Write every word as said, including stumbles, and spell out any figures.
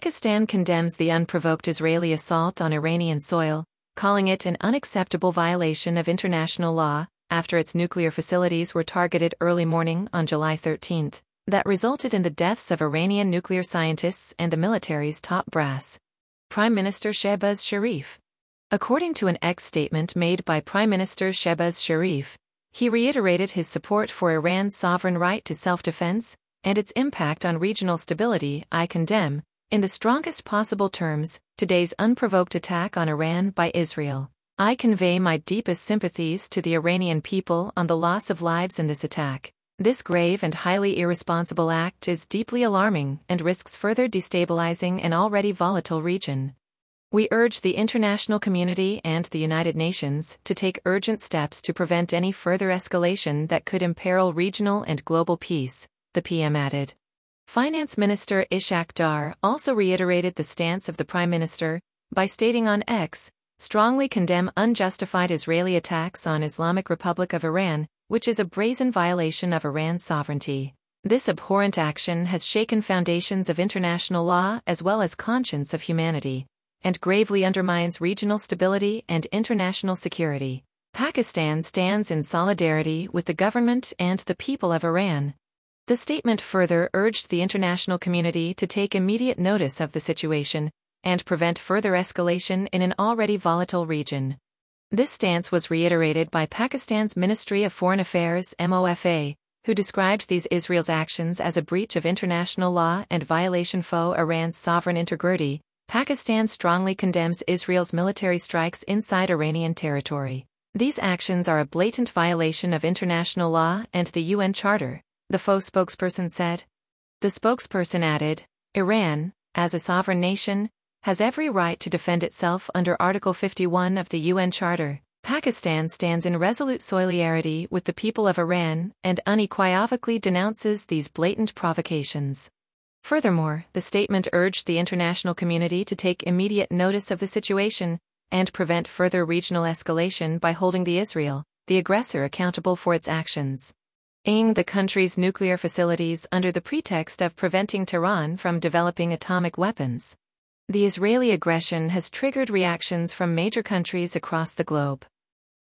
Pakistan condemns the unprovoked Israeli assault on Iranian soil, calling it an unacceptable violation of international law, after its nuclear facilities were targeted early morning on July thirteenth, that resulted in the deaths of Iranian nuclear scientists and the military's top brass. Prime Minister Shehbaz Sharif. According to an X statement made by Prime Minister Shehbaz Sharif, he reiterated his support for Iran's sovereign right to self-defense and its impact on regional stability. I condemn, in the strongest possible terms, today's unprovoked attack on Iran by Israel. I convey my deepest sympathies to the Iranian people on the loss of lives in this attack. This grave and highly irresponsible act is deeply alarming and risks further destabilizing an already volatile region. We urge the international community and the United Nations to take urgent steps to prevent any further escalation that could imperil regional and global peace, the P M added. Finance Minister Ishaq Dar also reiterated the stance of the Prime Minister by stating on X, strongly condemn unjustified Israeli attacks on Islamic Republic of Iran, which is a brazen violation of Iran's sovereignty. This abhorrent action has shaken foundations of international law as well as conscience of humanity, and gravely undermines regional stability and international security. Pakistan stands in solidarity with the government and the people of Iran. The statement further urged the international community to take immediate notice of the situation and prevent further escalation in an already volatile region. This stance was reiterated by Pakistan's Ministry of Foreign Affairs (M O F A), who described these Israel's actions as a breach of international law and violation of Iran's sovereign integrity. Pakistan strongly condemns Israel's military strikes inside Iranian territory. These actions are a blatant violation of international law and the U N Charter, the F O spokesperson said. The spokesperson added, Iran, as a sovereign nation, has every right to defend itself under Article fifty-one of the U N Charter. Pakistan stands in resolute solidarity with the people of Iran and unequivocally denounces these blatant provocations. Furthermore, the statement urged the international community to take immediate notice of the situation and prevent further regional escalation by holding the Israel, the aggressor, accountable for its actions. ing the country's nuclear facilities under the pretext of preventing Tehran from developing atomic weapons. The Israeli aggression has triggered reactions from major countries across the globe.